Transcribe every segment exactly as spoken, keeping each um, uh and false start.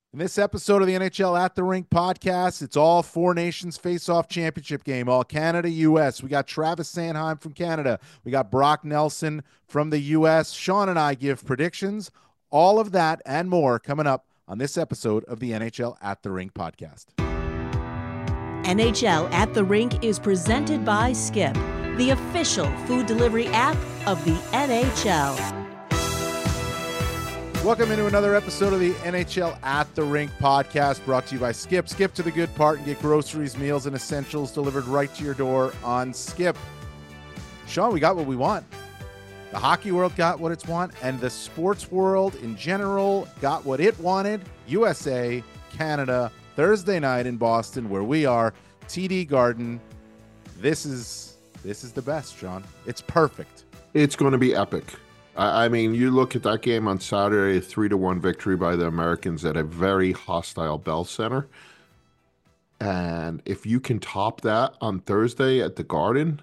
In this episode of the N H L At the Rink podcast, it's all four nations face-off championship game, all Canada, U S. We got Travis Sanheim from Canada. We got Brock Nelson from the U S. Sean and I give predictions. All of that and more coming up on this episode of the N H L At the Rink podcast. N H L At the Rink is presented by Skip, the official food delivery app of the N H L. Welcome into another episode of the N H L At the Rink podcast, brought to you by Skip. Skip to the good part and get groceries, meals, and essentials delivered right to your door on Skip. Sean, we got what we want. The hockey world got what it's want, and the sports world in general got what it wanted. U S A, Canada, Thursday night in Boston, where we are, T D Garden. This is this is the best, Sean. It's perfect. It's going to be epic. I mean, you look at that game on Saturday, a three to one victory by the Americans at a very hostile Bell Center. And if you can top that on Thursday at the Garden,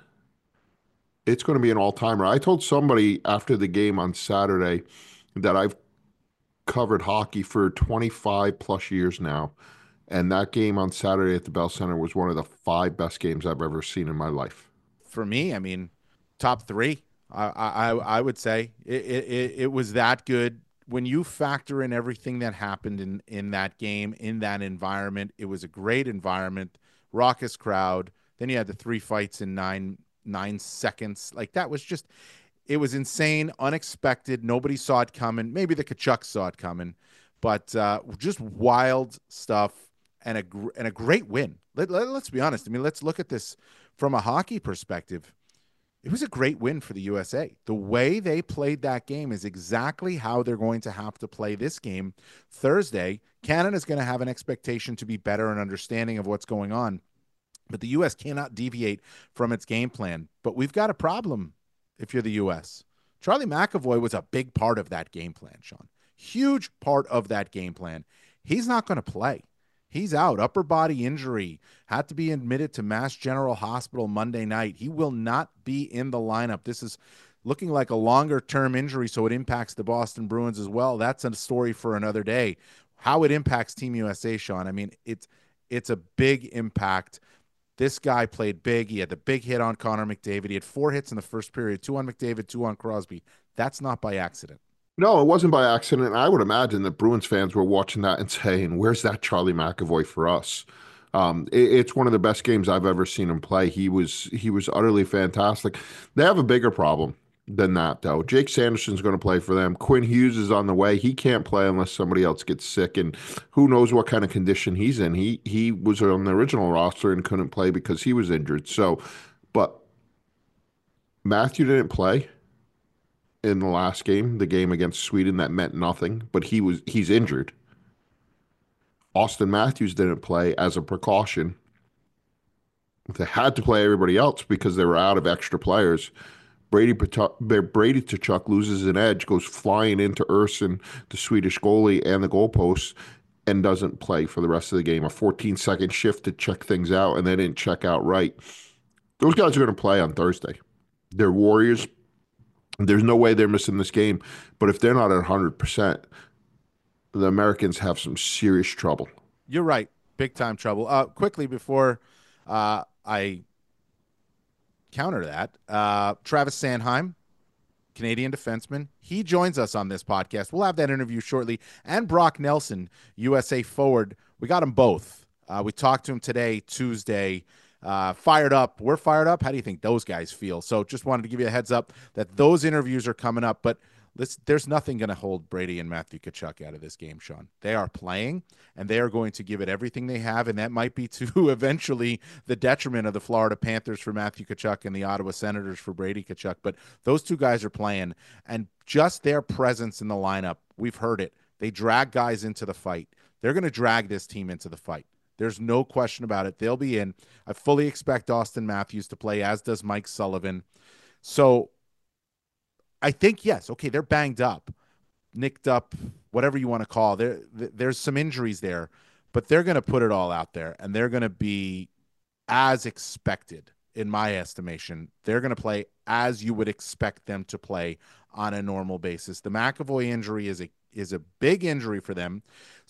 it's going to be an all-timer. I told somebody after the game on Saturday that I've covered hockey for twenty-five plus years now. And that game on Saturday at the Bell Center was one of the five best games I've ever seen in my life. For me, I mean, top three. I, I I would say it, it it was that good. When you factor in everything that happened in, in that game, in that environment, it was a great environment, raucous crowd. Then you had the three fights in nine nine seconds. Like, that was just, it was insane, unexpected. Nobody saw it coming. Maybe the Kachucks saw it coming, but uh, just wild stuff and a and a great win. Let, let, let's be honest. I mean, let's look at this from a hockey perspective. It was a great win for the U S A. The way they played that game is exactly how they're going to have to play this game Thursday. Canada's going to have an expectation to be better and understanding of what's going on, but the U S cannot deviate from its game plan. But we've got a problem if you're the U S. Charlie McAvoy was a big part of that game plan, Sean. Huge part of that game plan. He's not going to play. He's out. Upper body injury. Had to be admitted to Mass General Hospital Monday night. He will not be in the lineup. This is looking like a longer-term injury, so it impacts the Boston Bruins as well. That's a story for another day. How it impacts Team U S A, Sean, I mean, it's it's a big impact. This guy played big. He had the big hit on Connor McDavid. He had four hits in the first period, two on McDavid, two on Crosby. That's not by accident. No, it wasn't by accident. I would imagine that Bruins fans were watching that and saying, where's that Charlie McAvoy for us? Um, it, it's one of the best games I've ever seen him play. He was he was utterly fantastic. They have a bigger problem than that, though. Jake Sanderson's going to play for them. Quinn Hughes is on the way. He can't play unless somebody else gets sick, and who knows what kind of condition he's in. He, he was on the original roster and couldn't play because he was injured. So, but Matthew didn't play in the last game, the game against Sweden that meant nothing, but he was he's injured. Austin Matthews didn't play as a precaution. They had to play everybody else because they were out of extra players. Brady Brady Tkachuk loses an edge, goes flying into Urson, the Swedish goalie, and the goalpost, and doesn't play for the rest of the game. A fourteen-second shift to check things out, and they didn't check out right. Those guys are going to play on Thursday. They're Warriors. There's no way they're missing this game. But if they're not at one hundred percent, the Americans have some serious trouble. You're right. Big time trouble. Uh, quickly before uh, I counter that, uh, Travis Sanheim, Canadian defenseman, he joins us on this podcast. We'll have that interview shortly. And Brock Nelson, U S A forward. We got them both. Uh, we talked to him today, Tuesday. Uh, fired up. We're fired up. How do you think those guys feel? So just wanted to give you a heads up that those interviews are coming up, but let's, there's nothing going to hold Brady and Matthew Tkachuk out of this game, Sean. They are playing, and they are going to give it everything they have, and that might be to eventually the detriment of the Florida Panthers for Matthew Tkachuk and the Ottawa Senators for Brady Tkachuk. But those two guys are playing, and just their presence in the lineup, we've heard it. They drag guys into the fight. They're going to drag this team into the fight. There's no question about it. They'll be in. I fully expect Austin Matthews to play, as does Mike Sullivan. So I think, yes, okay, they're banged up, nicked up, whatever you want to call it. There, there's some injuries there, but they're going to put it all out there, and they're going to be as expected, in my estimation. They're going to play as you would expect them to play on a normal basis. The McAvoy injury is a is a big injury for them. So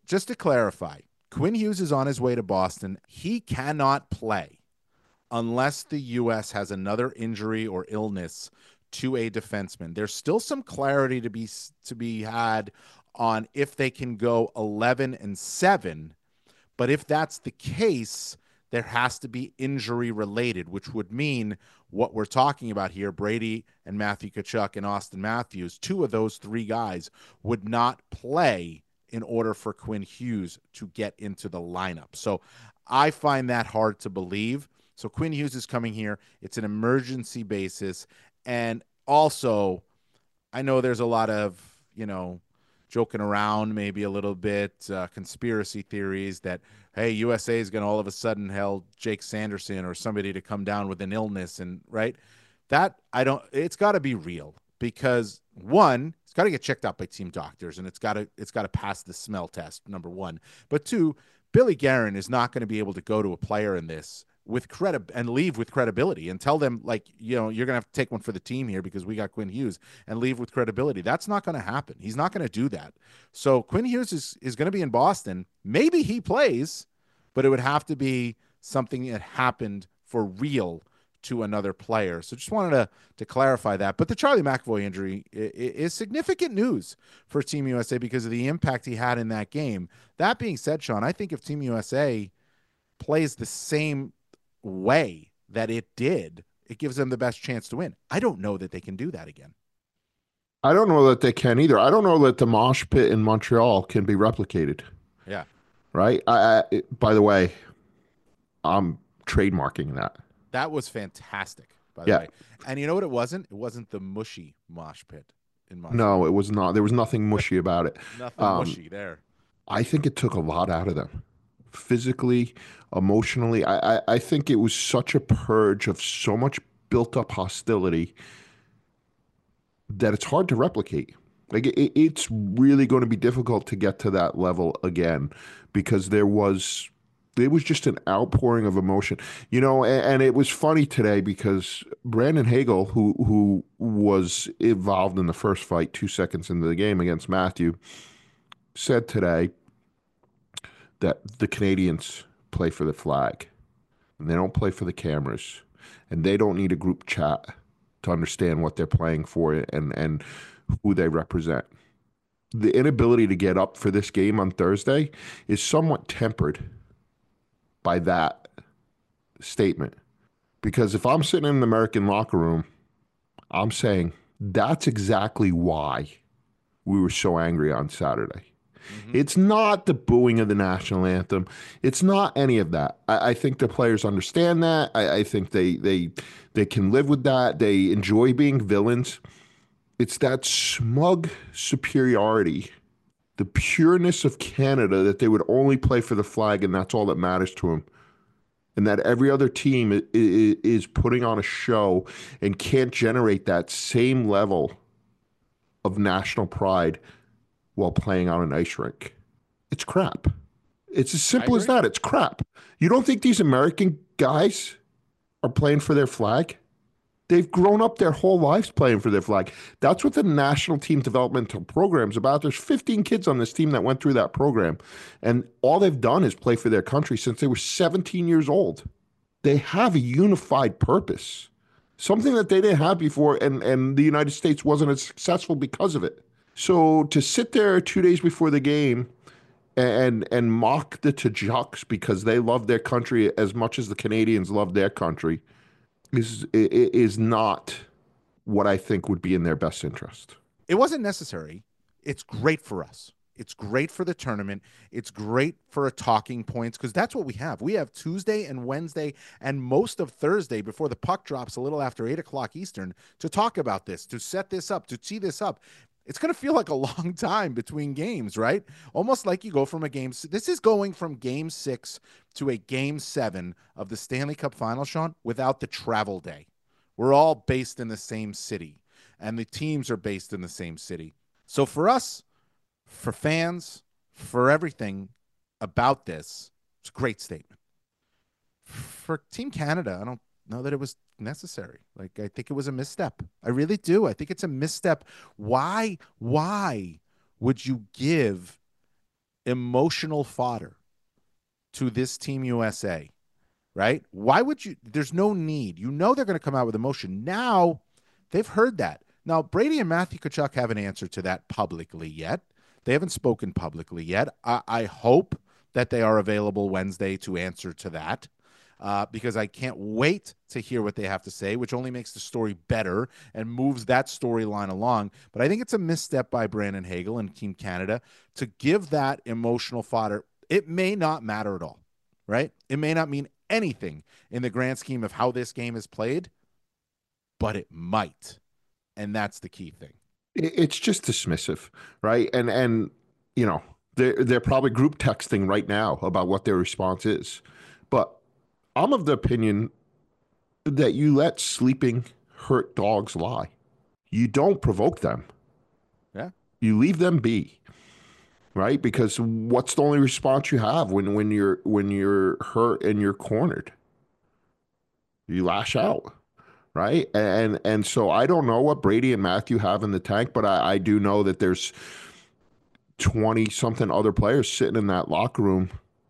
just to clarify, Quinn Hughes is on his way to Boston. He cannot play unless the U S has another injury or illness to a defenseman. There's still some clarity to be to be had on if they can go eleven and seven, but if that's the case, there has to be injury related, which would mean what we're talking about here, Brady and Matthew Tkachuk and Austin Matthews, two of those three guys would not play in order for Quinn Hughes to get into the lineup. So I find that hard to believe. So Quinn Hughes is coming here. It's an emergency basis. And also, I know there's a lot of, you know, joking around maybe a little bit, uh, conspiracy theories that, hey, U S A is going to all of a sudden held Jake Sanderson or somebody to come down with an illness. And right, that I don't, it's got to be real because one, it's got to get checked out by team doctors and it's got to, it's got to pass the smell test, number one. But two, Billy Guerin is not going to be able to go to a player in this with credit and leave with credibility and tell them like, you know, you're going to have to take one for the team here because we got Quinn Hughes and leave with credibility. That's not going to happen. He's not going to do that. So Quinn Hughes is, is going to be in Boston. Maybe he plays, but it would have to be something that happened for real to another player. So just wanted to, to clarify that. But the Charlie McAvoy injury is significant news for Team U S A because of the impact he had in that game. That being said, Sean, I think if Team U S A plays the same way that it did, it gives them the best chance to win. I don't know that they can do that again. I don't know that they can either. I don't know that the mosh pit in Montreal can be replicated. Yeah. Right? I, I by the way, I'm trademarking that. That was fantastic, by yeah. the way. And you know what it wasn't? It wasn't the mushy mosh pit in Montreal. No, it was not. There was nothing mushy about it. Nothing um, mushy there. I think it took a lot out of them. Physically, emotionally. I, I, I think it was such a purge of so much built-up hostility that it's hard to replicate. Like it, it's really going to be difficult to get to that level again because there was it was just an outpouring of emotion, you know. And, and it was funny today because Brandon Hagel, who who was involved in the first fight two seconds into the game against Matthew, said today that the Canadians play for the flag and they don't play for the cameras and they don't need a group chat to understand what they're playing for and and who they represent. The inability to get up for this game on Thursday is somewhat tempered by that statement. Because if I'm sitting in an American locker room, I'm saying that's exactly why we were so angry on Saturday. Mm-hmm. It's not the booing of the national anthem. It's not any of that. I, I think the players understand that. I, I think they they they can live with that. They enjoy being villains. It's that smug superiority, the pureness of Canada that they would only play for the flag and that's all that matters to them. And that every other team is putting on a show and can't generate that same level of national pride while playing on an ice rink. It's crap. It's as simple as that. It's crap. You don't think these American guys are playing for their flag? They've grown up their whole lives playing for their flag. That's what the national team developmental program's about. There's fifteen kids on this team that went through that program, and all they've done is play for their country since they were seventeen years old. They have a unified purpose, something that they didn't have before, and, and the United States wasn't as successful because of it. So to sit there two days before the game and and mock the Tajuks because they love their country as much as the Canadians love their country is is not what I think would be in their best interest. It wasn't necessary. It's great for us. It's great for the tournament. It's great for a talking points because that's what we have. We have Tuesday and Wednesday and most of Thursday before the puck drops a little after eight o'clock Eastern to talk about this, to set this up, to tee this up. It's going to feel like a long time between games, right? Almost like you go from a game. This is going from game six to a game seven of the Stanley Cup Final, Sean, without the travel day. We're all based in the same city, and the teams are based in the same city. So for us, for fans, for everything about this, it's a great statement. For Team Canada, I don't know that it was necessary. Like, I think it was a misstep. I really do. I think it's a misstep. Why, why would you give emotional fodder to this Team U S A, right? Why would you? There's no need. You know they're going to come out with emotion. Now they've heard that. Now, Brady and Matthew Tkachuk haven't answered to that publicly yet. They haven't spoken publicly yet. I, I hope that they are available Wednesday to answer to that, uh, because I can't wait to hear what they have to say, which only makes the story better and moves that storyline along. But I think it's a misstep by Brandon Hagel and Team Canada to give that emotional fodder. It may not matter at all, right? It may not mean anything in the grand scheme of how this game is played, but it might. And that's the key thing. It's just dismissive, right? And, and you know, they're, they're probably group texting right now about what their response is. But I'm of the opinion that you let sleeping, hurt dogs lie. You don't provoke them. Yeah. You leave them be, right? Because what's the only response you have when, when you're when you're hurt and you're cornered? You lash out. Right. And and so I don't know what Brady and Matthew have in the tank, but I, I do know that there's twenty something other players sitting in that locker room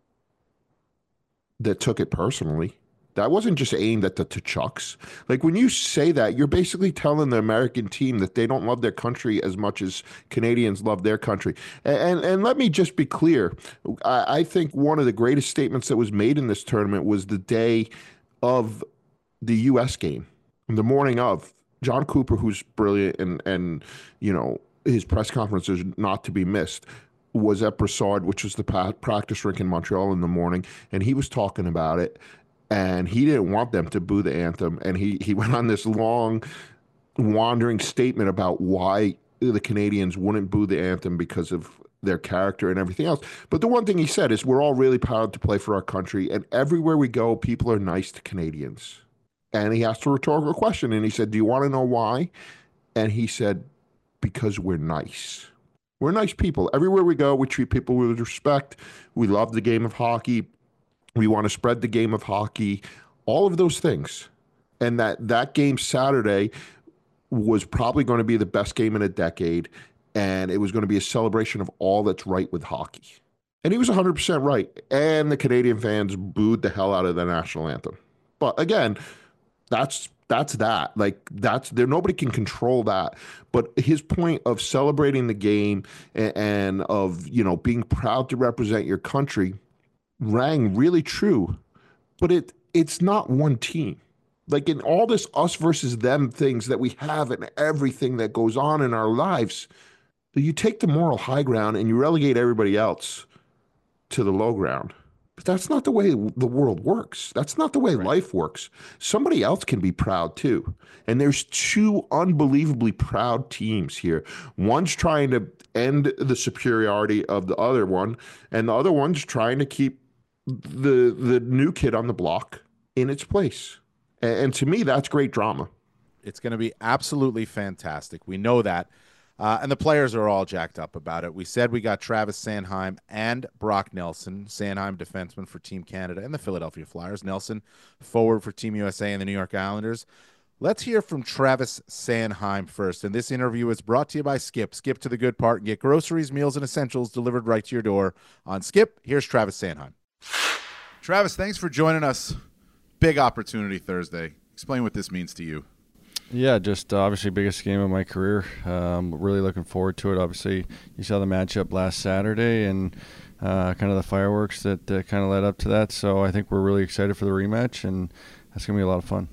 that took it personally. That wasn't just aimed at the Tkachuks. Like when you say that, you're basically telling the American team that they don't love their country as much as Canadians love their country. And and, and let me just be clear. I, I think one of the greatest statements that was made in this tournament was the day of the U S game. The morning of, John Cooper, who's brilliant and, and you know, his press conference is not to be missed, was at Brassard, which was the pa- practice rink in Montreal in the morning, and he was talking about it, and he didn't want them to boo the anthem, and he, he went on this long, wandering statement about why the Canadians wouldn't boo the anthem because of their character and everything else. But the one thing he said is, we're all really proud to play for our country, and everywhere we go, people are nice to Canadians. And he asked a rhetorical question, and he said, do you want to know why? And he said, because we're nice. We're nice people. Everywhere we go, we treat people with respect. We love the game of hockey. We want to spread the game of hockey. All of those things. And that, that game Saturday was probably going to be the best game in a decade, and it was going to be a celebration of all that's right with hockey. And he was one hundred percent right. And the Canadian fans booed the hell out of the national anthem. But again, That's that's that. Like that's there. Nobody can control that. But his point of celebrating the game and, and of you know being proud to represent your country rang really true. But it it's not one team. Like in all this us versus them things that we have and everything that goes on in our lives, you take the moral high ground and you relegate everybody else to the low ground. But that's not the way the world works. That's not the way right. life works. Somebody else can be proud too. And there's two unbelievably proud teams here. One's trying to end the superiority of the other one, and the other one's trying to keep the the new kid on the block in its place. And, and to me, that's great drama. It's going to be absolutely fantastic. We know that. Uh, and the players are all jacked up about it. We said we got Travis Sanheim and Brock Nelson, Sanheim defenseman for Team Canada and the Philadelphia Flyers, Nelson forward for Team U S A and the New York Islanders. Let's hear from Travis Sanheim first. And this interview is brought to you by Skip. Skip to the good part and get groceries, meals, and essentials delivered right to your door on Skip. Here's Travis Sanheim. Travis, thanks for joining us. Big opportunity Thursday. Explain what this means to you. Yeah, just uh, obviously biggest game of my career. Um, really looking forward to it. Obviously, you saw the matchup last Saturday and uh, kind of the fireworks that uh, kind of led up to that. So I think we're really excited for the rematch, and that's going to be a lot of fun.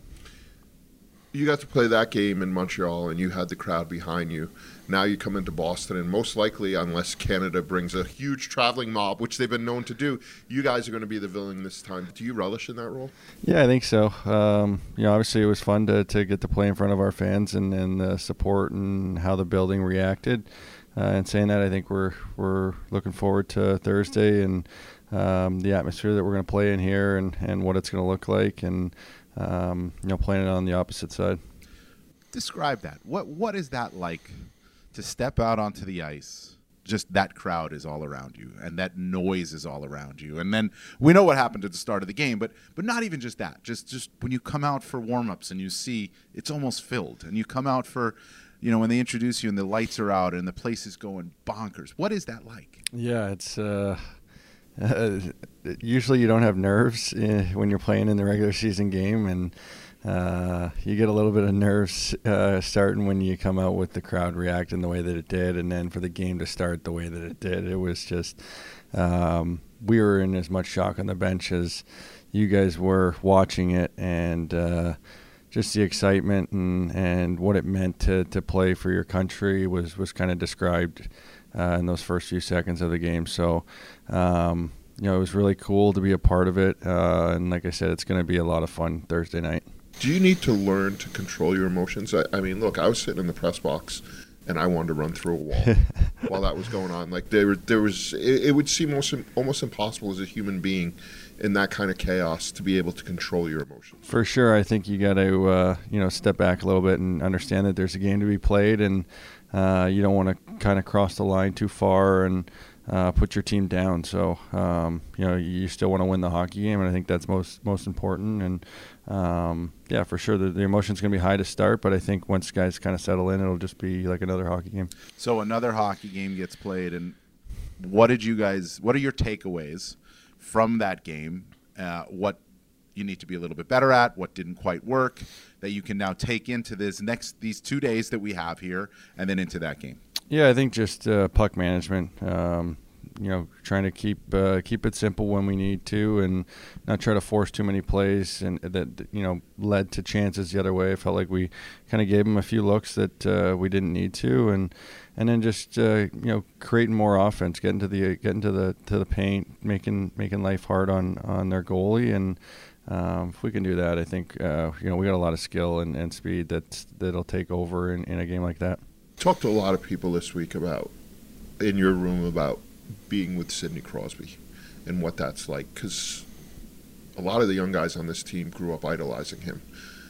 You got to play that game in Montreal, and you had the crowd behind you. Now you come into Boston, and most likely, unless Canada brings a huge traveling mob, which they've been known to do, you guys are going to be the villain this time. Do you relish in that role? Yeah, I think so. Um, you know, obviously it was fun to, to get to play in front of our fans and, and the support and how the building reacted. Uh, and saying that, I think we're we're looking forward to Thursday and um, the atmosphere that we're going to play in here and, and what it's going to look like, and um, you know, playing it on the opposite side. Describe that. What what is that like to step out onto the ice? Just that crowd is all around you, and that noise is all around you. And then we know what happened at the start of the game, but but not even just that. Just just when you come out for warm-ups and you see it's almost filled, and you come out for you know, when they introduce you and the lights are out and the place is going bonkers. What is that like? Yeah, it's uh, uh, usually you don't have nerves uh, when you're playing in the regular season game, and uh, you get a little bit of nerves uh, starting when you come out with the crowd reacting the way that it did, and then for the game to start the way that it did. It was just um, we were in as much shock on the bench as you guys were watching it, and uh, just the excitement and, and what it meant to, to play for your country was, was kind of described uh, in those first few seconds of the game. So, um, you know, it was really cool to be a part of it. Uh, and like I said, it's going to be a lot of fun Thursday night. Do you need to learn to control your emotions? I, I mean, look, I was sitting in the press box and I wanted to run through a wall while that was going on. Like there, there was, it, it would seem almost, almost impossible as a human being in that kind of chaos to be able to control your emotions. For sure. I think you got to, uh, you know, step back a little bit and understand that there's a game to be played, and uh, you don't want to kind of cross the line too far and uh, put your team down. So, um, you know, you still want to win the hockey game, and I think that's most, most important. And um, yeah, for sure, the, the emotion's going to be high to start, but I think once guys kind of settle in, it'll just be like another hockey game. So another hockey game gets played, and what did you guys, what are your takeaways from that game? Uh, what you need to be a little bit better at, what didn't quite work, that you can now take into this next these two days that we have here, and then into that game? Yeah, I think just uh, puck management. Um, you know, trying to keep uh, keep it simple when we need to, and not try to force too many plays, and that, you know, led to chances the other way. I felt like we kind of gave them a few looks that uh, we didn't need to, and and then just uh, you know, creating more offense, getting to the getting to the to the paint, making making life hard on on their goalie, and um, if we can do that, I think uh, you know, we got a lot of skill and, and speed that that'll take over in, in a game like that. Talked to a lot of people this week about, in your room, about being with Sidney Crosby and what that's like, because a lot of the young guys on this team grew up idolizing him,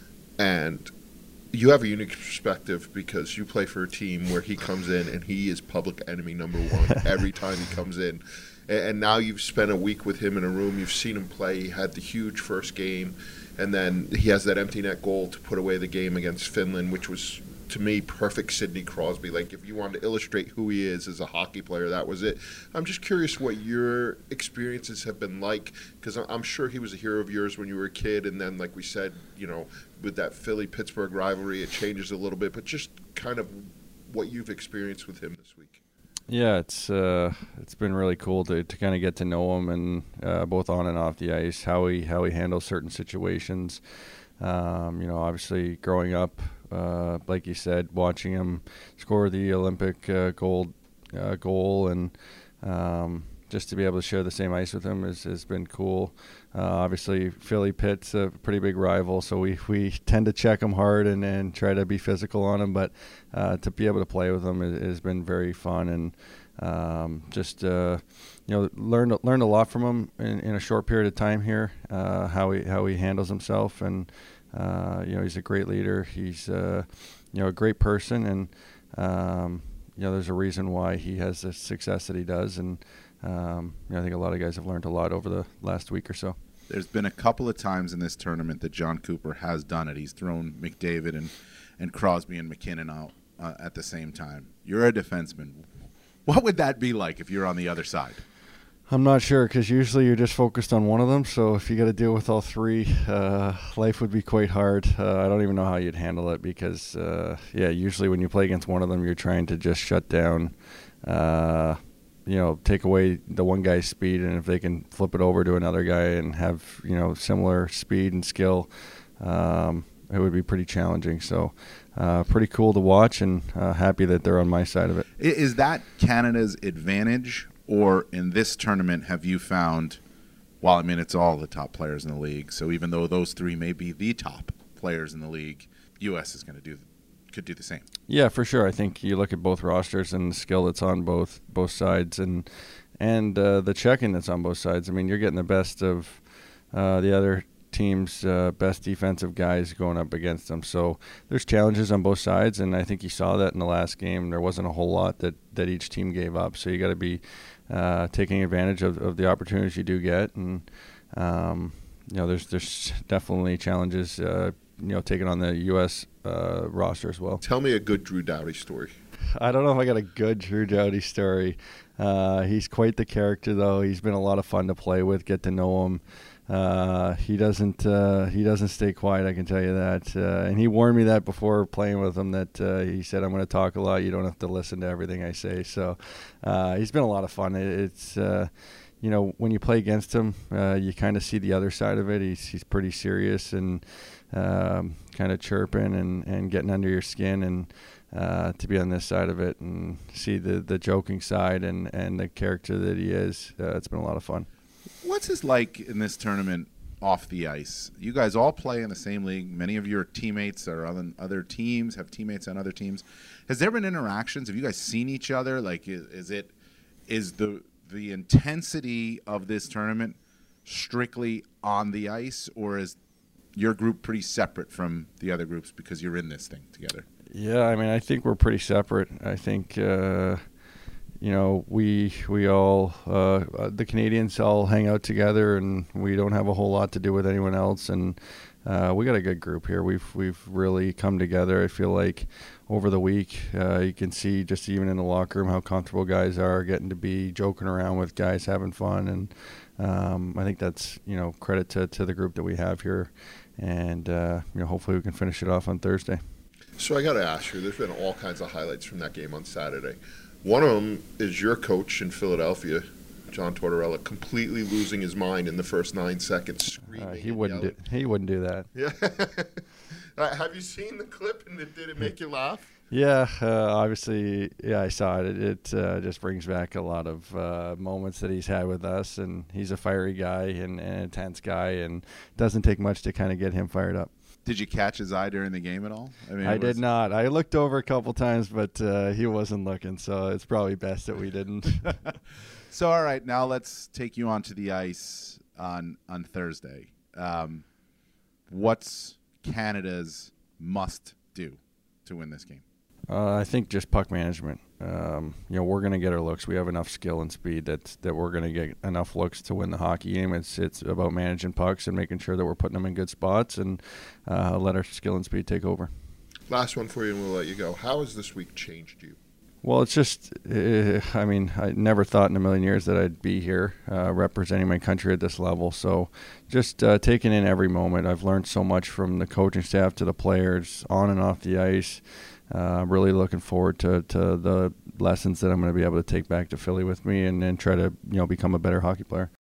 and you have a unique perspective because you play for a team where he comes in and he is public enemy number one every time he comes in. And now you've spent a week with him in a room. You've seen him play. He had the huge first game, and then he has that empty net goal to put away the game against Finland, which was, to me, perfect Sidney Crosby. Like, if you wanted to illustrate who he is as a hockey player, that was it. I'm just curious what your experiences have been like, because I'm sure he was a hero of yours when you were a kid, and then, like we said, you know, with that Philly-Pittsburgh rivalry, it changes a little bit, but just kind of what you've experienced with him this week. Yeah, it's uh, it's been really cool to, to kind of get to know him, and uh, both on and off the ice, how he how he handles certain situations. Um, you know, obviously growing up, uh, like you said, watching him score the Olympic uh, gold uh, goal, and um, just to be able to share the same ice with him has, has been cool. Uh, obviously, Philly Pitt's a pretty big rival, so we, we tend to check him hard and, and try to be physical on him. But uh, to be able to play with him has, has been very fun, and um, just uh, you know, learned learned a lot from him in, in a short period of time here. Uh, how he how he handles himself, and uh, you know, he's a great leader. He's uh, you know, a great person, and um, you know, there's a reason why he has the success that he does, and Um, you know, I think a lot of guys have learned a lot over the last week or so. There's been a couple of times in this tournament that John Cooper has done it. He's thrown McDavid and, and Crosby and McKinnon out uh, at the same time. You're a defenseman. What would that be like if you're on the other side? I'm not sure, because usually you're just focused on one of them. So if you got to deal with all three, uh, life would be quite hard. Uh, I don't even know how you'd handle it, because, uh, yeah, usually when you play against one of them, you're trying to just shut down uh you know, take away the one guy's speed, and if they can flip it over to another guy and have, you know, similar speed and skill, um, it would be pretty challenging. So uh, pretty cool to watch, and uh, happy that they're on my side of it. Is that Canada's advantage, or in this tournament have you found, well, I mean, it's all the top players in the league, so even though those three may be the top players in the league, U S is going to do could do the same. Yeah, for sure. I think you look at both rosters and the skill that's on both both sides, and and uh, the checking that's on both sides. I mean, you're getting the best of uh, the other team's uh, best defensive guys going up against them. So there's challenges on both sides, and I think you saw that in the last game. There wasn't a whole lot that, that each team gave up. So you got to be uh, taking advantage of, of the opportunities you do get, and um, you know, there's there's definitely challenges. Uh, you know, taking on the U S uh, roster as well. Tell me a good Drew Doughty story. I don't know if I got a good Drew Doughty story. Uh, he's quite the character, though. He's been a lot of fun to play with, get to know him. Uh, he doesn't uh, he doesn't stay quiet, I can tell you that. Uh, and he warned me that before playing with him, that uh, he said, I'm going to talk a lot. You don't have to listen to everything I say. So uh, he's been a lot of fun. It, it's, uh, you know, when you play against him, uh, you kind of see the other side of it. He's, he's pretty serious and um, kind of chirping and, and getting under your skin. And uh, to be on this side of it and see the, the joking side and, and the character that he is, uh, it's been a lot of fun. What's this like in this tournament off the ice? You guys all play in the same league. Many of your teammates are on other teams, have teammates on other teams. Has there been interactions? Have you guys seen each other? Like, is, is it is the the intensity of this tournament strictly on the ice, or is your group pretty separate from the other groups because you're in this thing together? Yeah, I mean, I think we're pretty separate. I think. Uh, You know, we we all uh, the Canadians all hang out together, and we don't have a whole lot to do with anyone else. And uh, we got a good group here. We've we've really come together. I feel like over the week, uh, you can see just even in the locker room how comfortable guys are, getting to be joking around with guys, having fun. And um, I think that's, you know, credit to to the group that we have here. And uh, you know, hopefully we can finish it off on Thursday. So I got to ask you, there's been all kinds of highlights from that game on Saturday. One of them is your coach in Philadelphia, John Tortorella, completely losing his mind in the first nine seconds, screaming. Uh, he wouldn't. Do, he wouldn't do that. Yeah. uh, have you seen the clip, and did it make you laugh? Yeah, uh, obviously. Yeah, I saw it. It, it uh, just brings back a lot of uh, moments that he's had with us, and he's a fiery guy and, and an intense guy, and it doesn't take much to kind of get him fired up. Did you catch his eye during the game at all? I mean, I was... did not. I looked over a couple times, but uh, he wasn't looking, so it's probably best that we didn't. So, all right, now let's take you onto the ice on on Thursday. Um, what's Canada's must-do to win this game? Uh, I think just puck management. Um, you know, we're going to get our looks. We have enough skill and speed that that we're going to get enough looks to win the hockey game. It's it's about managing pucks and making sure that we're putting them in good spots and uh, let our skill and speed take over. Last one for you, and we'll let you go. How has this week changed you? Well, it's just, uh, I mean, I never thought in a million years that I'd be here uh, representing my country at this level. So just uh, taking in every moment. I've learned so much from the coaching staff to the players on and off the ice. I'm uh, really looking forward to, to the lessons that I'm going to be able to take back to Philly with me and then try to, you know, become a better hockey player.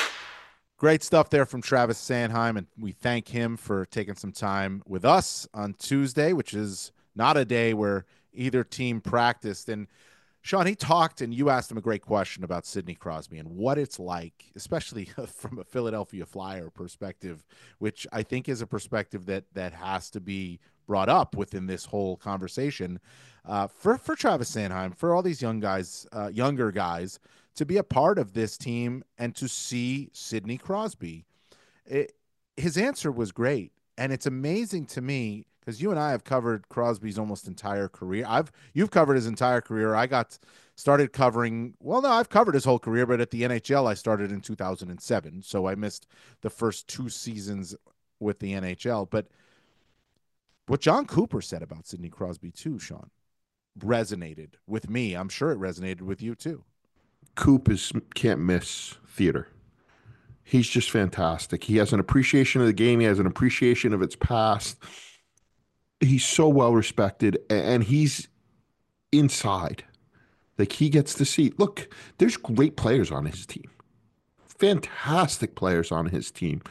Great stuff there from Travis Sanheim, and we thank him for taking some time with us on Tuesday, which is not a day where either team practiced. And Sean, he talked, and you asked him a great question about Sidney Crosby and what it's like, especially from a Philadelphia Flyer perspective, which I think is a perspective that that has to be brought up within this whole conversation uh, for, for Travis Sanheim, for all these young guys, uh, younger guys, to be a part of this team and to see Sidney Crosby. It, his answer was great. And it's amazing to me because you and I have covered Crosby's almost entire career. I've You've covered his entire career. I got started covering, well, no, I've covered his whole career, but at the N H L, I started in two thousand seven. So I missed the first two seasons with the N H L. But what John Cooper said about Sidney Crosby too, Sean, resonated with me. I'm sure it resonated with you too. Coop is can't miss theater. He's just fantastic. He has an appreciation of the game. He has an appreciation of its past. He's so well respected, and he's inside. Like, he gets to see. Look, there's great players on his team. Fantastic players on his team.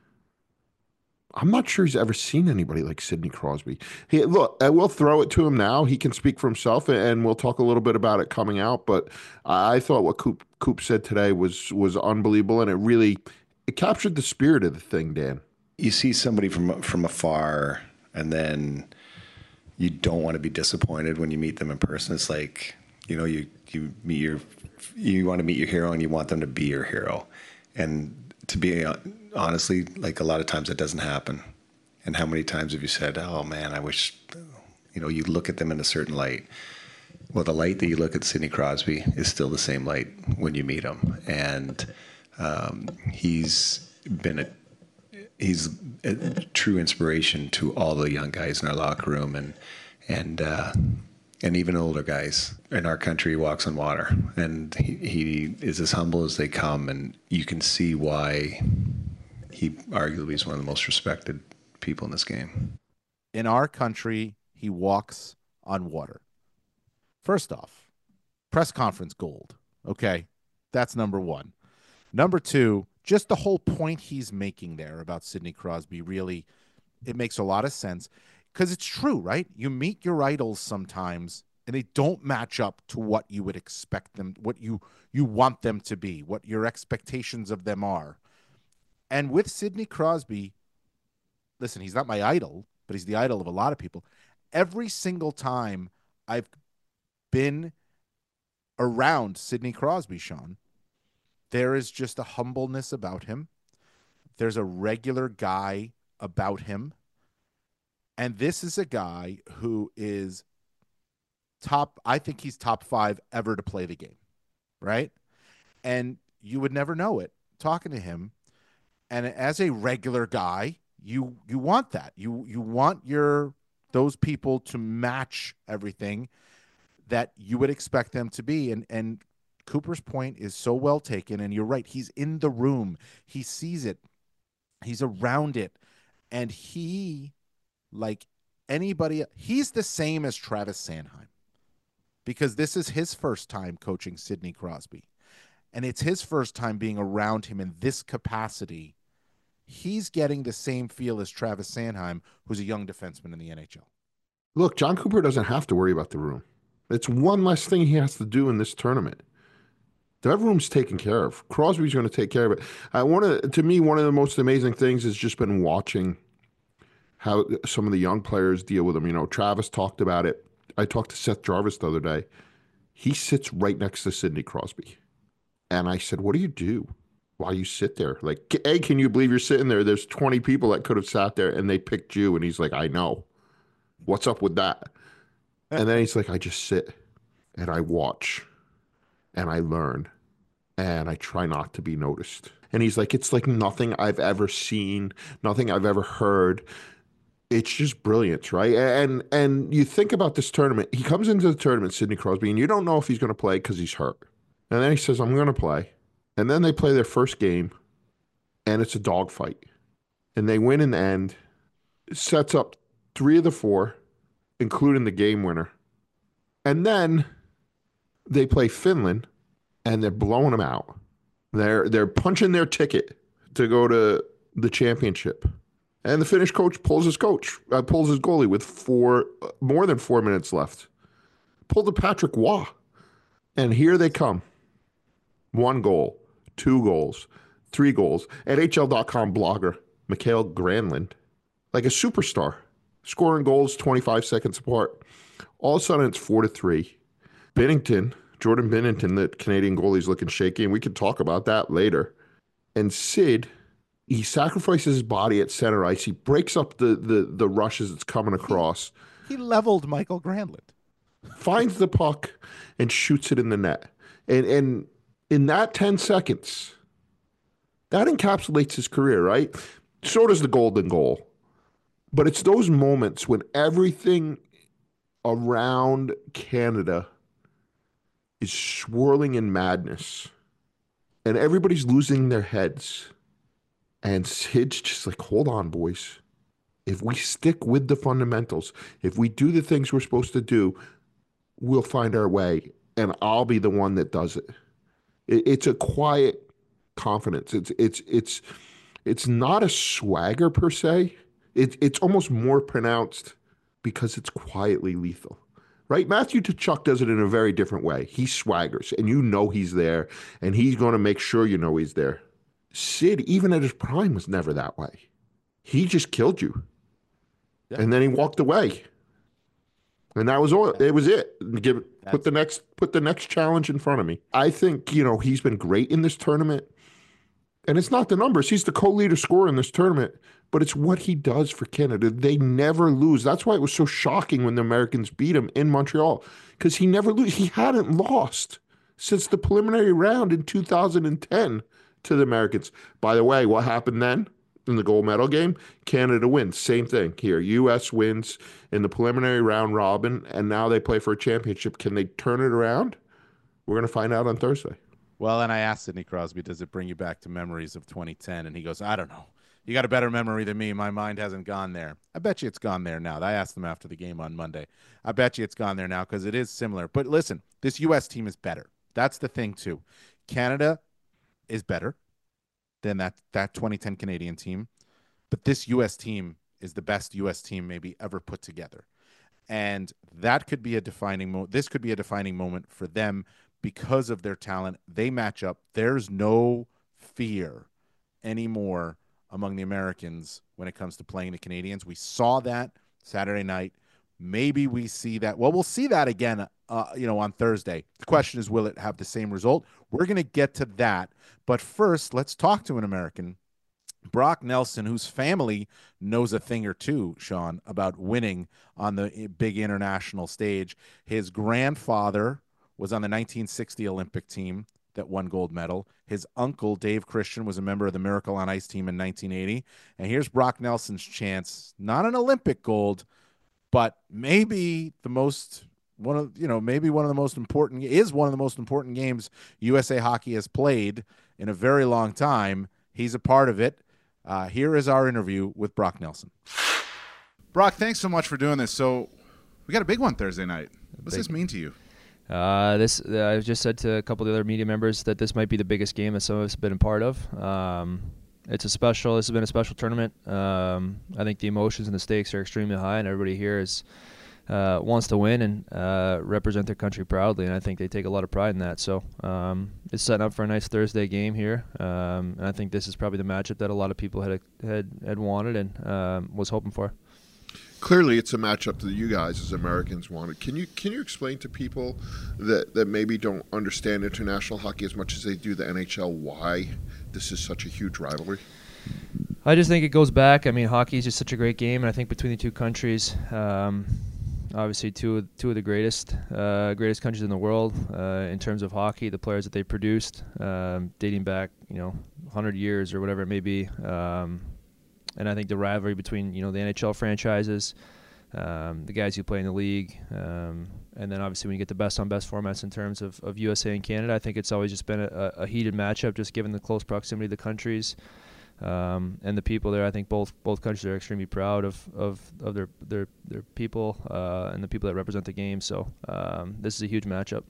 I'm not sure he's ever seen anybody like Sidney Crosby. Hey, look, I will throw it to him now. He can speak for himself, and we'll talk a little bit about it coming out. But I thought what Coop, Coop said today was was unbelievable, and it really it captured the spirit of the thing, Dan. You see somebody from from afar, and then you don't want to be disappointed when you meet them in person. It's like, you know, you you meet your you want to meet your hero, and you want them to be your hero, and to be honestly, like, a lot of times that doesn't happen. And how many times have you said, oh man, I wish, you know, you look at them in a certain light. Well, the light that you look at Sidney Crosby is still the same light when you meet him. And um, he's been a, he's a true inspiration to all the young guys in our locker room, and and uh, and even older guys in our country. He walks on water, and he, he is as humble as they come, and you can see why he arguably is one of the most respected people in this game. In our country, he walks on water. First off, press conference gold. Okay, that's number one. Number two, just the whole point he's making there about Sidney Crosby, really, it makes a lot of sense because it's true, right? You meet your idols sometimes and they don't match up to what you would expect them, what you, you want them to be, what your expectations of them are. And with Sidney Crosby, listen, he's not my idol, but he's the idol of a lot of people. Every single time I've been around Sidney Crosby, Sean, there is just a humbleness about him. There's a regular guy about him. And this is a guy who is top, I think he's top five ever to play the game, right? And you would never know it talking to him. And as a regular guy, you you want that. You you want your those people to match everything that you would expect them to be. And and Cooper's point is so well taken, and you're right. He's in the room. He sees it. He's around it. And he, like anybody, he's the same as Travis Sanheim because this is his first time coaching Sidney Crosby. And it's his first time being around him in this capacity. He's getting the same feel as Travis Sanheim, who's a young defenseman in the N H L. Look, John Cooper doesn't have to worry about the room. It's one less thing he has to do in this tournament. That room's taken care of. Crosby's going to take care of it. I want to, to me, one of the most amazing things has just been watching how some of the young players deal with him. You know, Travis talked about it. I talked to Seth Jarvis the other day. He sits right next to Sidney Crosby. And I said, what do you do while you sit there? Like, A, can you believe you're sitting there? There's twenty people that could have sat there and they picked you. And he's like, I know. What's up with that? And then he's like, I just sit and I watch and I learn and I try not to be noticed. And he's like, it's like nothing I've ever seen, nothing I've ever heard. It's just brilliant, right? And and you think about this tournament. He comes into the tournament, Sidney Crosby, and you don't know if he's going to play because he's hurt. And then he says, I'm going to play. And then they play their first game, and it's a dogfight. And they win in the end. It sets up three of the four, including the game winner. And then they play Finland, and they're blowing them out. They're they're punching their ticket to go to the championship. And the Finnish coach pulls his coach, uh, pulls his goalie with four, uh, more than four minutes left. Pulled a Patrick Waugh. And here they come. One goal, two goals, three goals. N H L dot com blogger, Mikael Granlund, like a superstar, scoring goals twenty-five seconds apart. All of a sudden, it's four to three. Binnington, Jordan Binnington, the Canadian goalie's looking shaky, and we can talk about that later. And Sid, he sacrifices his body at center ice. He breaks up the the, the rushes that's coming across. He, he leveled Michael Granlund. Finds the puck and shoots it in the net. And and in that ten seconds, that encapsulates his career, right? So does the golden goal. But it's those moments when everything around Canada is swirling in madness and everybody's losing their heads. And Sid's just like, hold on, boys. If we stick with the fundamentals, if we do the things we're supposed to do, we'll find our way, and I'll be the one that does it. it it's a quiet confidence. It's it's it's it's not a swagger per se. It, it's almost more pronounced because it's quietly lethal, right? Matthew Tkachuk does it in a very different way. He swaggers, and you know he's there, and he's going to make sure you know he's there. Sid, even at his prime, was never that way. He just killed you, yeah. And then he walked away. And that was all. It was it. Give it, put the next put the next challenge in front of me. I think, you know, he's been great in this tournament. And it's not the numbers. He's the co-leader scorer in this tournament, but it's what he does for Canada. They never lose. That's why it was so shocking when the Americans beat him in Montreal, because he never lose. He hadn't lost since the preliminary round in two thousand ten to the Americans. By the way, what happened then? in the gold medal game, Canada wins. Same thing here. U S wins in the preliminary round robin, and now they play for a championship. Can they turn it around? We're going to find out on Thursday. Well, and I asked Sidney Crosby, does it bring you back to memories of twenty ten? And he goes, I don't know. You got a better memory than me. My mind hasn't gone there. I bet you it's gone there now. I asked him after the game on Monday. I bet you it's gone there now because it is similar. But listen, this U S team is better. That's the thing, too. Canada is better than that, that twenty ten Canadian team. But this U S team is the best U S team maybe ever put together. And that could be a defining moment. This could be a defining moment for them because of their talent. They match up. There's no fear anymore among the Americans when it comes to playing the Canadians. We saw that Saturday night. Maybe we see that. Well, we'll see that again, uh, you know, on Thursday. The question is, will it have the same result? We're going to get to that. But first, let's talk to an American, Brock Nelson, whose family knows a thing or two, Sean, about winning on the big international stage. His grandfather was on the nineteen sixty Olympic team that won gold medal. His uncle, Dave Christian, was a member of the Miracle on Ice team in nineteen eighty. And here's Brock Nelson's chance, not an Olympic gold, but maybe the most one of you know maybe one of the most important is one of the most important games U S A Hockey has played in a very long time. He's a part of it. Uh, here is our interview with Brock Nelson. Brock, thanks so much for doing this. So we got a big one Thursday night. What's Big. this mean to you? Uh, this uh, I just said to a couple of the other media members that this might be the biggest game that some of us have been a part of. Um, it's a special. This has been a special tournament. Um, I think the emotions and the stakes are extremely high, and everybody here is uh, wants to win and uh, represent their country proudly. And I think they take a lot of pride in that. So um, it's setting up for a nice Thursday game here. Um, and I think this is probably the matchup that a lot of people had had had wanted and um, was hoping for. Clearly, it's a matchup that you guys as Americans wanted. Can you can you explain to people that, that maybe don't understand international hockey as much as they do the N H L why this is such a huge rivalry? I just think it goes back. I mean, hockey is just such a great game, and I think between the two countries, um, obviously two two of the greatest uh, greatest countries in the world uh, in terms of hockey, the players that they produced, um, dating back you know one hundred years or whatever it may be. Um, And I think the rivalry between, you know, the N H L franchises, um, the guys who play in the league, um, and then obviously when you get the best-on-best formats in terms of, of U S A and Canada, I think it's always just been a, a heated matchup, just given the close proximity of the countries um, and the people there. I think both both countries are extremely proud of of, of their, their their people uh, and the people that represent the game. So um, this is a huge matchup.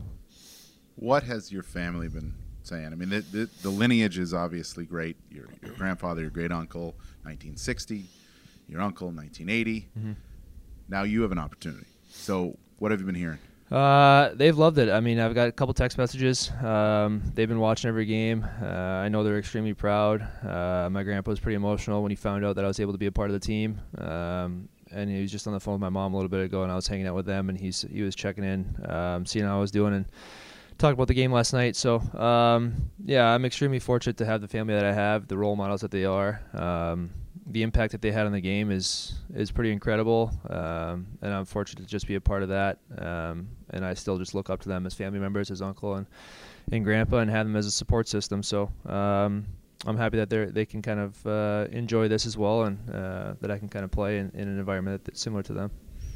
What has your family been saying? I mean, the, the, the lineage is obviously great. Your, your grandfather, your great uncle, nineteen sixty, your uncle, nineteen eighty. Mm-hmm. Now you have an opportunity. So what have you been hearing? Uh, they've loved it. I mean, I've got a couple text messages. Um, they've been watching every game. Uh, I know they're extremely proud. Uh, my grandpa was pretty emotional when he found out that I was able to be a part of the team. Um, and he was just on the phone with my mom a little bit ago, and I was hanging out with them, and he's he was checking in, um, seeing how I was doing, and talked about the game last night. So, um, yeah, I'm extremely fortunate to have the family that I have, the role models that they are. Um, the impact that they had on the game is is pretty incredible, um, and I'm fortunate to just be a part of that. Um, and I still just look up to them as family members, as uncle and, and grandpa, and have them as a support system. So um, I'm happy that they they can kind of uh, enjoy this as well, and uh, that I can kind of play in, in an environment that's similar to them.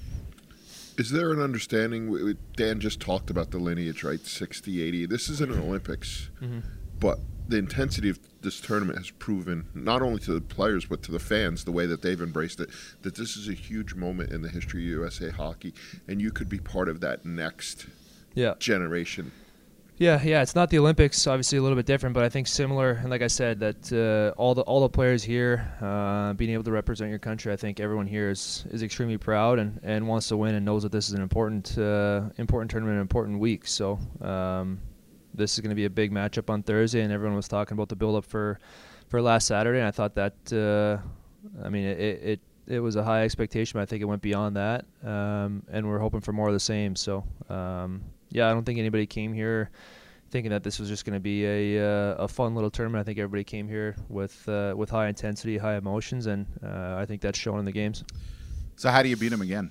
Is there an understanding? Dan just talked about the lineage, right? sixty, eighty. This isn't an Olympics, mm-hmm. but the intensity of this tournament has proven, not only to the players, but to the fans, the way that they've embraced it, that this is a huge moment in the history of U S A Hockey, and you could be part of that next yeah. generation. Yeah, yeah, it's not the Olympics, obviously a little bit different, but I think similar. And like I said, that uh, all the all the players here, uh, being able to represent your country, I think everyone here is, is extremely proud and, and wants to win and knows that this is an important uh, important tournament, an important week. So um, this is going to be a big matchup on Thursday, and everyone was talking about the build-up for, for last Saturday, and I thought that, uh, I mean, it, it it was a high expectation, but I think it went beyond that, um, and we're hoping for more of the same. So. Um, Yeah, I don't think anybody came here thinking that this was just going to be a uh, a fun little tournament. I think everybody came here with uh, with high intensity, high emotions, and uh, I think that's shown in the games. So how do you beat them again?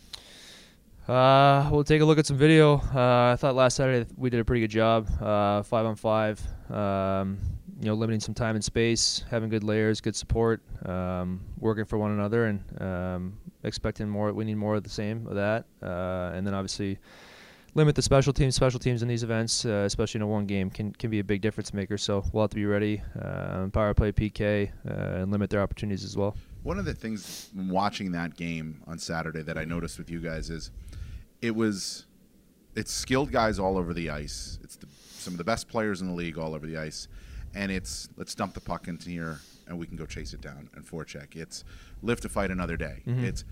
Uh, we'll take a look at some video. Uh, I thought last Saturday we did a pretty good job, uh, five on five. Um, you know, limiting some time and space, having good layers, good support, um, working for one another, and um, expecting more. We need more of the same of that, uh, and then obviously limit the special teams. Special teams in these events, uh, especially in a one game, can can be a big difference maker. So we'll have to be ready, uh, power play, P K, uh, and limit their opportunities as well. One of the things watching that game on Saturday that I noticed with you guys is it was it's skilled guys all over the ice. It's the, some of the best players in the league all over the ice, and it's let's dump the puck into here and we can go chase it down and forecheck. It's live to fight another day. Mm-hmm. It's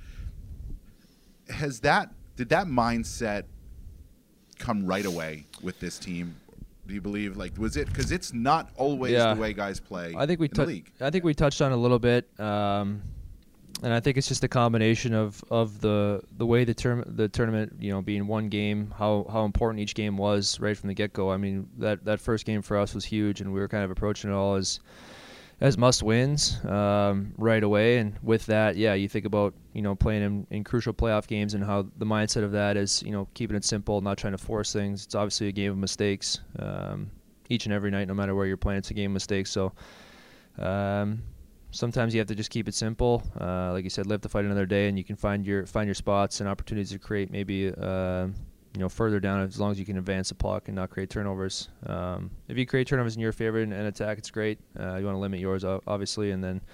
has that did that mindset come right away with this team? Do you believe, like, was it because it's not always yeah. the way guys play? I think we in the t- league. I think we touched on it a little bit, um, and I think it's just a combination of, of the the way the term the tournament, you know, being one game, how how important each game was right from the get go. I mean, that that first game for us was huge, and we were kind of approaching it all as as must wins um, right away. And with that, yeah, you think about, you know, playing in, in crucial playoff games and how the mindset of that is, you know, keeping it simple, not trying to force things. It's obviously a game of mistakes um, each and every night, no matter where you're playing. It's a game of mistakes. So um, sometimes you have to just keep it simple. Uh, like you said, live to fight another day, and you can find your find your spots and opportunities to create maybe uh, you know, further down, as long as you can advance the puck and not create turnovers. Um, if you create turnovers in your favor and, and attack, it's great. Uh, you want to limit yours, obviously, and then,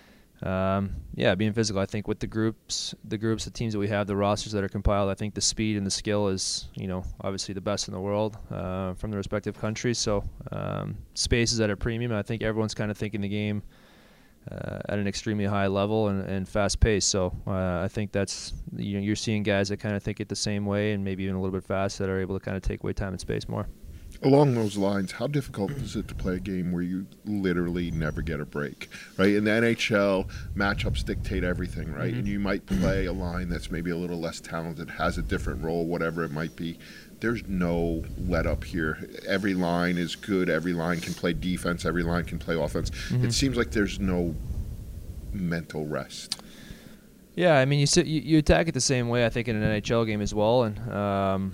um, yeah, being physical. I think with the groups, the groups, the teams that we have, the rosters that are compiled, I think the speed and the skill is, you know, obviously the best in the world uh, from the respective countries. So um, space is at a premium. I think everyone's kind of thinking the game Uh, at an extremely high level and, and fast pace. So uh, I think that's, you know, you're seeing guys that kind of think it the same way and maybe even a little bit fast that are able to kind of take away time and space more. Along those lines, how difficult is it to play a game where you literally never get a break, right? In the N H L, matchups dictate everything, right? Mm-hmm. And you might play a line that's maybe a little less talented, has a different role, whatever it might be. There's no let up here. Every line is good. Every line can play defense. Every line can play offense. Mm-hmm. It seems like there's no mental rest. Yeah, I mean, you, sit, you you attack it the same way, I think, in an N H L game as well. And um,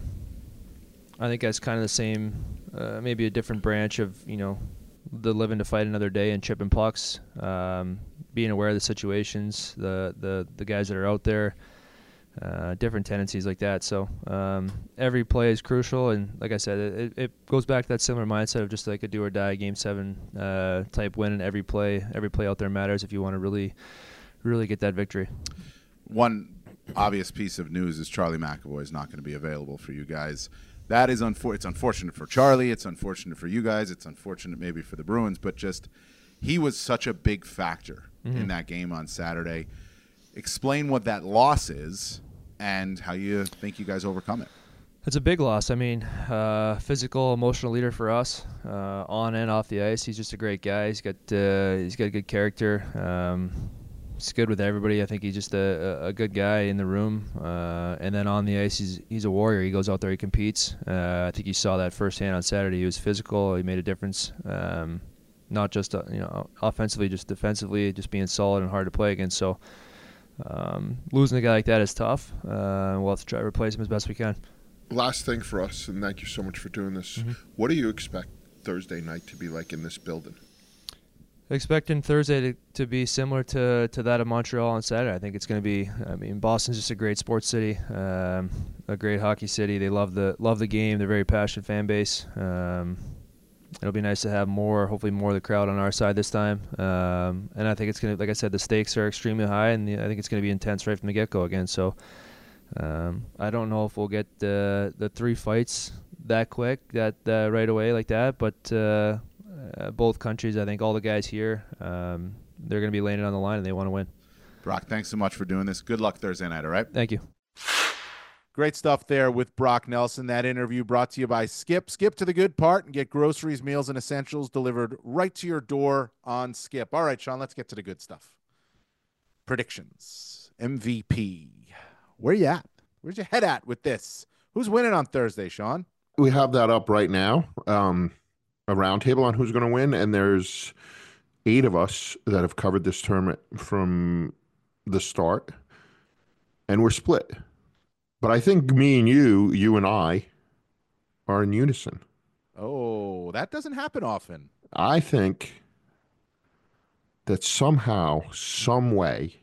I think that's kind of the same, uh, maybe a different branch of, you know, the living to fight another day and chipping pucks, um, being aware of the situations, the, the, the guys that are out there. Uh, different tendencies like that. So um, every play is crucial, and like I said, it, it goes back to that similar mindset of just like a do or die game seven uh, type win, and every play, every play out there matters if you want to really, really get that victory. One obvious piece of news is Charlie McAvoy is not going to be available for you guys. That is unfor- It's unfortunate for Charlie. It's unfortunate for you guys. It's unfortunate maybe for the Bruins, but just he was such a big factor mm-hmm. in that game on Saturday. Explain what that loss is and how you think you guys overcome it. It's a big loss. I mean, uh, physical, emotional leader for us, uh, on and off the ice. He's just a great guy. He's got uh, he's got a good character. Um, he's good with everybody. I think he's just a, a good guy in the room. Uh, and then on the ice, he's he's a warrior. He goes out there, he competes. Uh, I think you saw that firsthand on Saturday. He was physical. He made a difference. Um, not just uh, you know offensively, just defensively, just being solid and hard to play against. So. Um, losing a guy like that is tough. Uh, we'll have to try to replace him as best we can. Last thing for us, and thank you so much for doing this. Mm-hmm. What do you expect Thursday night to be like in this building? Expecting Thursday to, to be similar to, to that of Montreal on Saturday. I think it's going to be. I mean, Boston's just a great sports city, um, a great hockey city. They love the love the game. They're a very passionate fan base. Um, It'll be nice to have more, hopefully more of the crowd on our side this time. Um, and I think it's going to, like I said, the stakes are extremely high, and the, I think it's going to be intense right from the get-go again. So um, I don't know if we'll get the the three fights that quick, that uh, right away like that. But uh, uh, both countries, I think all the guys here, um, they're going to be laying it on the line, and they want to win. Brock, thanks so much for doing this. Good luck Thursday night, all right? Thank you. Great stuff there with Brock Nelson. That interview brought to you by Skip. Skip to the good part and get groceries, meals, and essentials delivered right to your door on Skip. All right, Sean, let's get to the good stuff. Predictions. M V P. Where you at? Where's your head at with this? Who's winning on Thursday, Sean? We have that up right now, um, a roundtable on who's going to win, and there's eight of us that have covered this tournament from the start, and we're split. But I think me and you, you and I, are in unison. Oh, that doesn't happen often. I think that somehow, some way,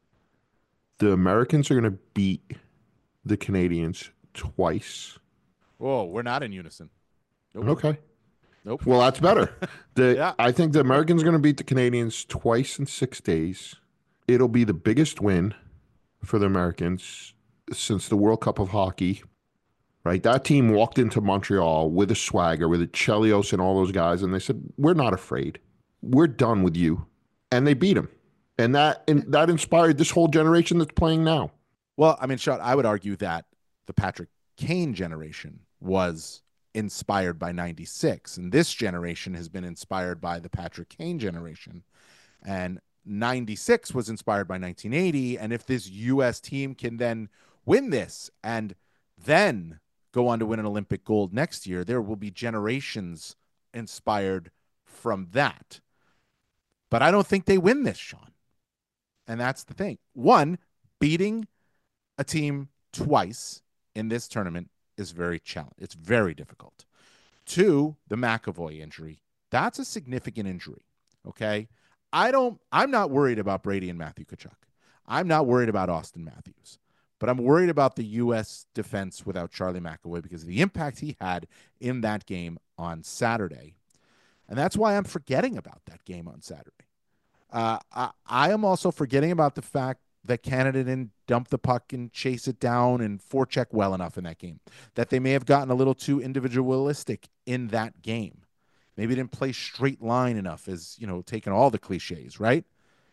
the Americans are going to beat the Canadians twice. Whoa, we're not in unison. Nope. Okay. Nope. Well, that's better. The Yeah. I think the Americans are going to beat the Canadians twice in six days. It'll be the biggest win for the Americans since the World Cup of Hockey. Right, that team walked into Montreal with a swagger, with a Chelios and all those guys, and they said, "We're not afraid. We're done with you," and they beat them, and that and that inspired this whole generation that's playing now. Well, I mean, Sean, I would argue that the Patrick Kane generation was inspired by ninety-six, and this generation has been inspired by the Patrick Kane generation. And ninety-six was inspired by nineteen eighty. And if this U S team can then win this and then go on to win an Olympic gold next year, there will be generations inspired from that. But I don't think they win this, Sean. And that's the thing. One, beating a team twice in this tournament is very challenging. It's very difficult. Two, the McAvoy injury. That's a significant injury. Okay. I don't, I'm not worried about Brady and Matthew Tkachuk. I'm not worried about Austin Matthews, but I'm worried about the U S defense without Charlie McAvoy because of the impact he had in that game on Saturday. And that's why I'm forgetting about that game on Saturday. Uh, I, I am also forgetting about the fact that Canada didn't dump the puck and chase it down and forecheck well enough in that game, that they may have gotten a little too individualistic in that game. Maybe didn't play straight line enough, as, you know, taking all the cliches, right?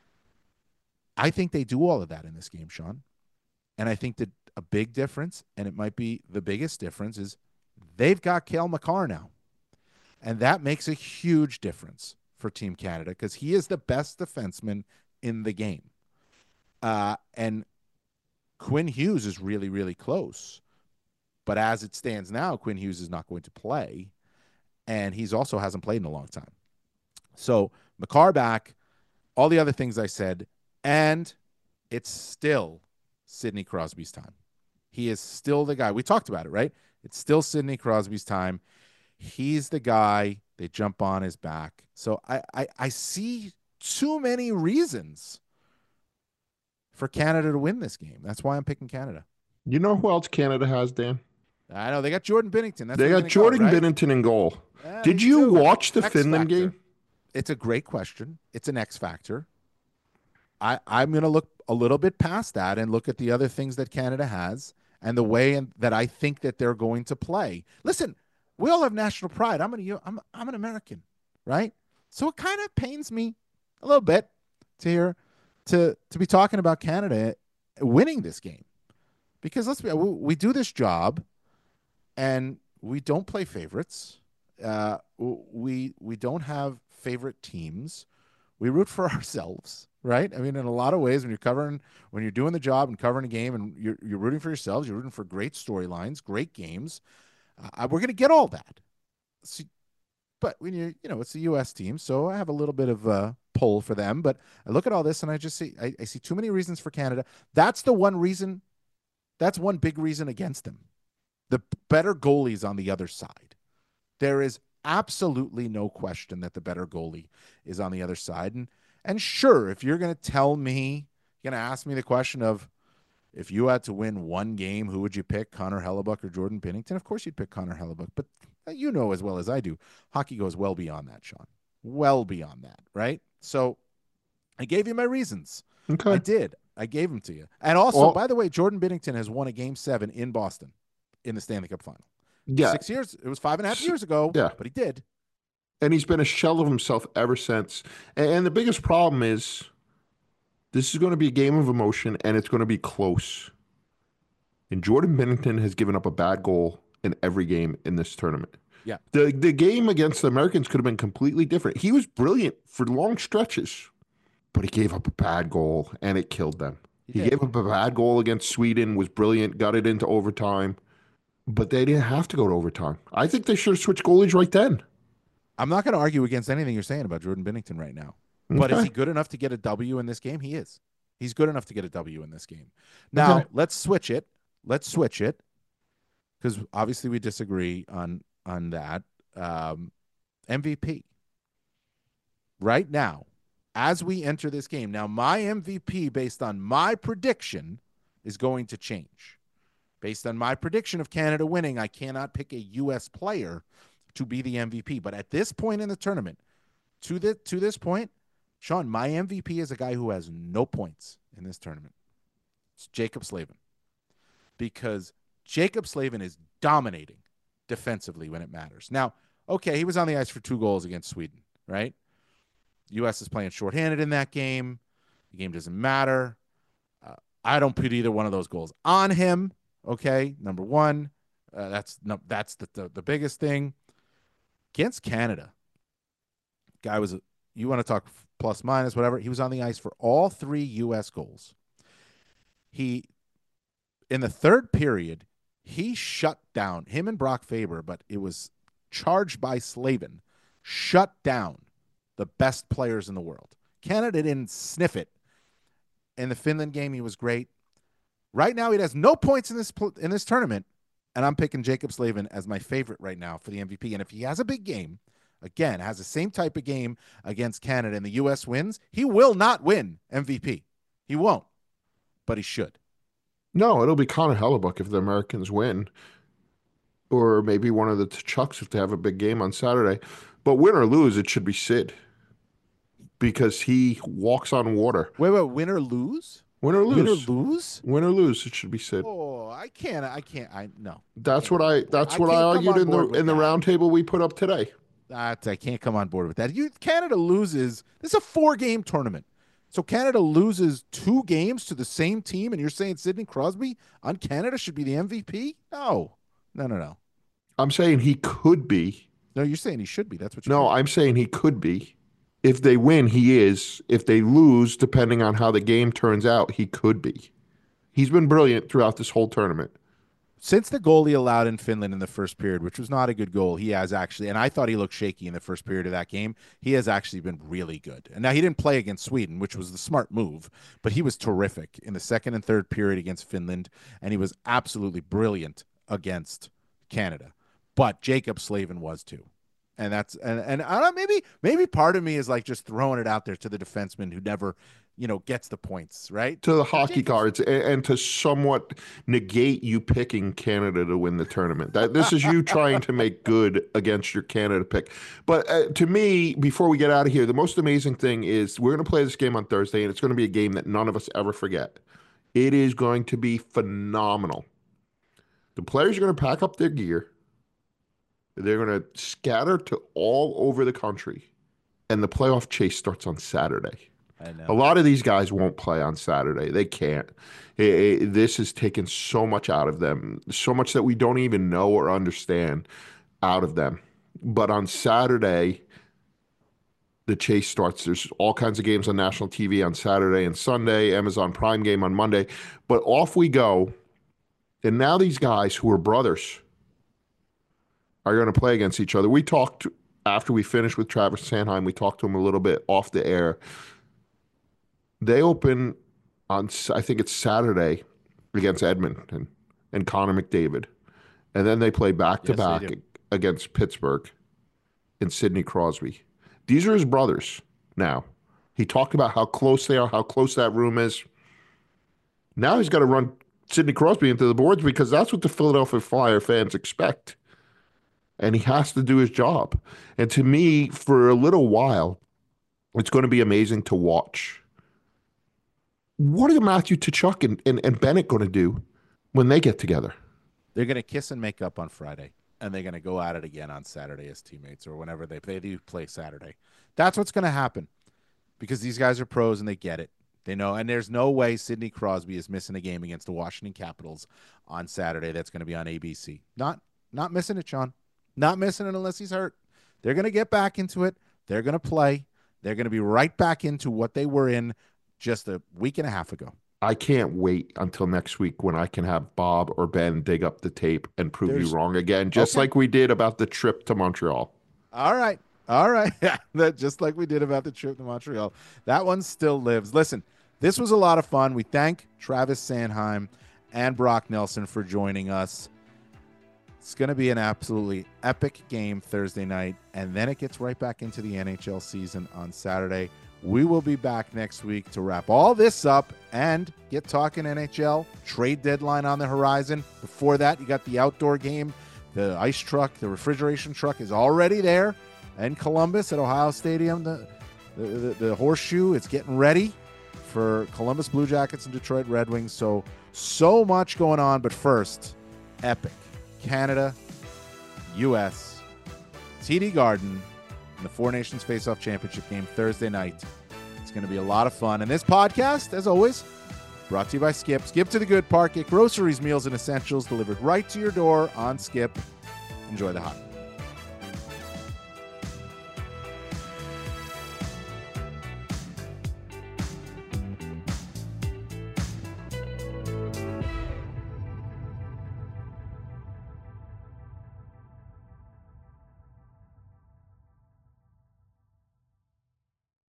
I think they do all of that in this game, Sean. And I think that a big difference, and it might be the biggest difference, is they've got Cale Makar now. And that makes a huge difference for Team Canada because he is the best defenseman in the game. Uh, and Quinn Hughes is really, really close. But as it stands now, Quinn Hughes is not going to play. And he's also hasn't played in a long time. So Makar back, all the other things I said, and it's still Sidney Crosby's time. He is still the guy. We talked about it, right? It's still Sidney Crosby's time. He's the guy. They jump on his back. So I, I, I see too many reasons for Canada to win this game. That's why I'm picking Canada. You know who else Canada has, Dan? I know. They got Jordan Binnington. That's they got Jordan go, right? Binnington in goal. Yeah, Did you too. watch the X Finland factor. game? It's a great question. It's an X factor. I, I'm going to look a little bit past that and look at the other things that Canada has and the way in, that I think that they're going to play. Listen, we all have national pride. I'm an, I'm, I'm an American, right? So it kind of pains me a little bit to hear to to be talking about Canada winning this game, because let's be we, we do this job and we don't play favorites. Uh, we we don't have favorite teams. We root for ourselves, right? I mean, in a lot of ways, when you're covering, when you're doing the job and covering a game, and you're you're rooting for yourselves, you're rooting for great storylines, great games. Uh, we're going to get all that. So, but when you you know, it's a U S team, so I have a little bit of a pull for them. But I look at all this and I just see I, I see too many reasons for Canada. That's the one reason. That's one big reason against them. The better goalies on the other side. There is absolutely no question that the better goalie is on the other side. And and sure, if you're going to tell me, you're going to ask me the question of, if you had to win one game, who would you pick, Connor Hellebuyck or Jordan Binnington? Of course you'd pick Connor Hellebuyck, but you know as well as I do, hockey goes well beyond that, Sean. Well beyond that, right? So I gave you my reasons. Okay. I did. I gave them to you. And also, well, by the way, Jordan Binnington has won a game seven in Boston in the Stanley Cup final. Yeah. Six years. It was five and a half years ago, yeah. but he did. And he's been a shell of himself ever since. And the biggest problem is this is going to be a game of emotion, and it's going to be close. And Jordan Binnington has given up a bad goal in every game in this tournament. Yeah. The the game against the Americans could have been completely different. He was brilliant for long stretches, but he gave up a bad goal, and it killed them. He, he gave up a bad goal against Sweden, was brilliant, got it into overtime, but they didn't have to go to overtime. I think they should have switched goalies right then. I'm not going to argue against anything you're saying about Jordan Binnington right now. Okay. But is he good enough to get a W in this game? He is. He's good enough to get a W in this game. Now, okay. let's switch it. Let's switch it, because obviously we disagree on on that. Um, M V P. right now, as we enter this game. Now, my M V P, based on my prediction, is going to change. Based on my prediction of Canada winning, I cannot pick a U S player to be the M V P. But at this point in the tournament, to the to this point, Sean, my M V P is a guy who has no points in this tournament. It's Jaccob Slavin. Because Jaccob Slavin is dominating defensively when it matters. Now, okay, he was on the ice for two goals against Sweden, right? U S is playing shorthanded in that game. The game doesn't matter. Uh, I don't put either one of those goals on him, okay? Number one, uh, that's no, that's the, the, the biggest thing. Against Canada, guy was, you want to talk plus minus, whatever, he was on the ice for all three U S goals. He, in the third period, he shut down, him and Brock Faber, but it was charged by Slavin, shut down the best players in the world. Canada didn't sniff it. In the Finland game, he was great. Right now, he has no points in this in this tournament, and I'm picking Jaccob Slavin as my favorite right now for the M V P. And if he has a big game, again, has the same type of game against Canada and the U S wins, he will not win M V P. He won't, but he should. No, it'll be Connor Hellebuck if the Americans win, or maybe one of the Chucks if they have a big game on Saturday. But win or lose, it should be Sid, because he walks on water. Wait, wait, win or lose? Win or lose? Win or lose? Win or lose, it should be Sid. Oh, I can't. I can't. I no. That's what I. That's I what I can't come argued on in the board with in the that. round table we put up today. That I can't come on board with that. You Canada loses. This is a four-game tournament. So Canada loses two games to the same team, and you're saying Sidney Crosby on Canada should be the M V P? No. No, no, no. I'm saying he could be. No, you're saying he should be. That's what you're No, saying. I'm saying he could be. If they win, he is. If they lose, depending on how the game turns out, he could be. He's been brilliant throughout this whole tournament. Since the goal he allowed in Finland in the first period, which was not a good goal, he has actually, and I thought he looked shaky in the first period of that game, he has actually been really good. And now he didn't play against Sweden, which was the smart move, but he was terrific in the second and third period against Finland, and he was absolutely brilliant against Canada. But Jaccob Slavin was too. And that's and, and I don't know, maybe maybe part of me is like just throwing it out there to the defenseman who never, you know, gets the points, right? To the hockey cards, and, and to somewhat negate you picking Canada to win the tournament. That this is you trying to make good against your Canada pick. But uh, to me, before we get out of here, the most amazing thing is we're going to play this game on Thursday, and it's going to be a game that none of us ever forget. It is going to be phenomenal. The players are going to pack up their gear. They're going to scatter to all over the country, and the playoff chase starts on Saturday. I know. A lot of these guys won't play on Saturday. They can't. It, it, this has taken so much out of them, so much that we don't even know or understand out of them. But on Saturday, the chase starts. There's all kinds of games on national T V on Saturday and Sunday, Amazon Prime game on Monday. But off we go. And now these guys who are brothers are going to play against each other. We talked after we finished with Travis Sanheim. We talked to him a little bit off the air. They open on, I think it's Saturday, against Edmonton and Connor McDavid. And then they play back-to-back Yes, they do. against Pittsburgh and Sidney Crosby. These are his brothers now. He talked about how close they are, how close that room is. Now he's got to run Sidney Crosby into the boards because that's what the Philadelphia Flyer fans expect. And he has to do his job. And to me, for a little while, it's going to be amazing to watch. What are Matthew Tkachuk and, and, and Bennett going to do when they get together? They're going to kiss and make up on Friday, and they're going to go at it again on Saturday as teammates or whenever they, they do play Saturday. That's what's going to happen because these guys are pros and they get it. They know, and there's no way Sidney Crosby is missing a game against the Washington Capitals on Saturday that's going to be on A B C. Not, not missing it, Sean. Not missing it unless he's hurt. They're going to get back into it. They're going to play. They're going to be right back into what they were in just a week and a half ago. I can't wait until next week when I can have Bob or Ben dig up the tape and prove There's- you wrong again, just Okay. like we did about the trip to Montreal. All right. All right. Yeah, that just like we did about the trip to Montreal. That one still lives. Listen, this was a lot of fun. We thank Travis Sanheim and Brock Nelson for joining us. It's going to be an absolutely epic game Thursday night, and then it gets right back into the N H L season on Saturday. We will be back next week to wrap all this up and get talking N H L. Trade deadline on the horizon. Before that, you got the outdoor game. The ice truck, the refrigeration truck is already there. And Columbus at Ohio Stadium, the, the, the, the horseshoe, it's getting ready for Columbus Blue Jackets and Detroit Red Wings. So, so much going on. But first, epic. Canada, U S, T D Garden, and the Four Nations Face-Off Championship game Thursday night. It's going to be a lot of fun. And this podcast, as always, brought to you by Skip. Skip to the Good Part. Get groceries, meals, and essentials delivered right to your door on Skip. Enjoy the hockey.